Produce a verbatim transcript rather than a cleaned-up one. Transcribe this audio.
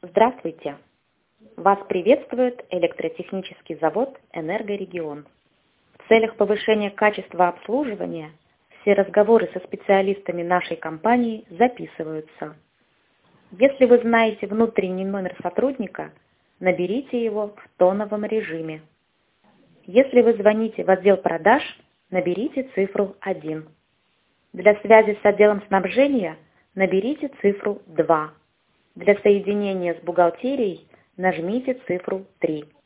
Здравствуйте! Вас приветствует электротехнический завод «Энергорегион». В целях повышения качества обслуживания все разговоры со специалистами нашей компании записываются. Если вы знаете внутренний номер сотрудника, наберите его в тоновом режиме. Если вы звоните в отдел продаж, наберите цифру один. Для связи с отделом снабжения наберите цифру два. Для соединения с бухгалтерией нажмите цифру три.